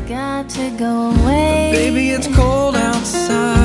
got to go away. Baby, it's cold outside.